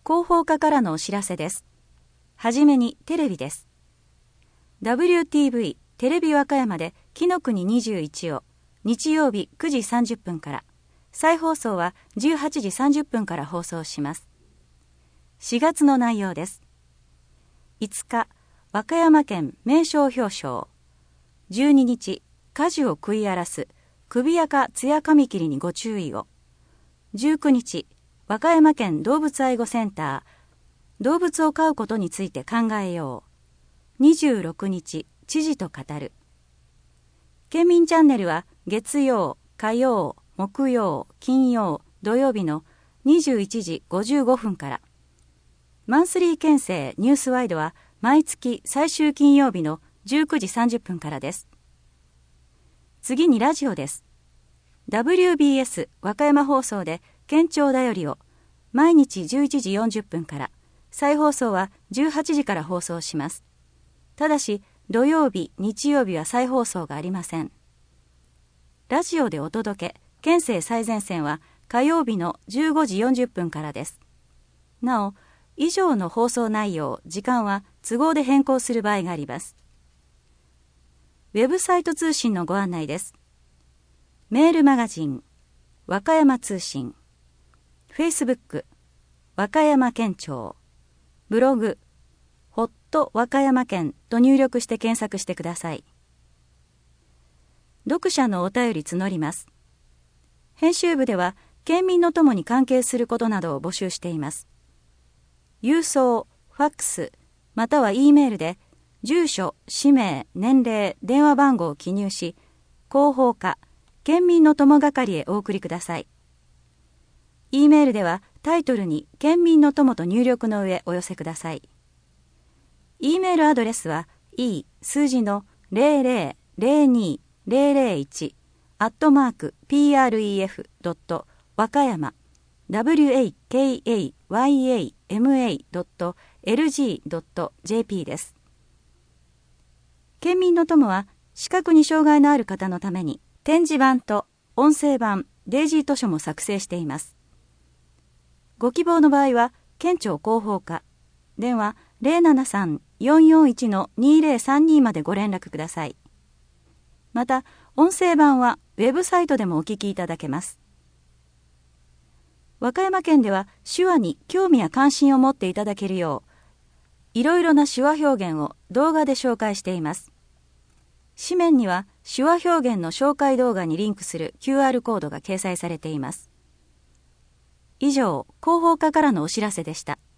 広報課からのお知らせです。はじめにテレビです。WTV テレビ和歌山で紀の国21を日曜日9時30分から、再放送は18時30分から放送します。4月の内容です。5日、和歌山県名称表彰。12日、果樹を食い荒らす首垢ツヤカミキリにご注意を。19日、和歌山県動物愛護センター、動物を飼うことについて考えよう。26日、知事と語る。県民チャンネルは月曜、火曜、木曜、金曜、土曜日の21時55分から。マンスリー県政ニュースワイドは毎月最終金曜日の19時30分からです。次にラジオです。WBS 和歌山放送で県庁だよりを毎日11時40分から、再放送は18時から放送します。ただし土曜日、日曜日は再放送がありません。ラジオでお届け、県政最前線は火曜日の15時40分からです。なお、以上の放送内容、時間は都合で変更する場合があります。ウェブサイト通信のご案内です。メールマガジン、和歌山通信、Facebook、和歌山県庁、ブログ、ほっと和歌山県と入力して検索してください。読者のお便り募ります。編集部では県民の友に関係することなどを募集しています。郵送、ファックス、または E メールで住所、氏名、年齢、電話番号を記入し、広報課、県民の友係へお送りください。E メールではタイトルに県民の友と入力の上お寄せください。E メールアドレスは e 数字の0002001@pref. 和歌山 wakayama.lg.jp です。県民の友は視覚に障害のある方のために点字版と音声版デイジー図書も作成しています。ご希望の場合は県庁広報課電話 073-441-2032 までご連絡ください。また音声版はウェブサイトでもお聞きいただけます。和歌山県では手話に興味や関心を持っていただけるよう、いろいろな手話表現を動画で紹介しています。紙面には手話表現の紹介動画にリンクする QR コードが掲載されています。以上、広報課からのお知らせでした。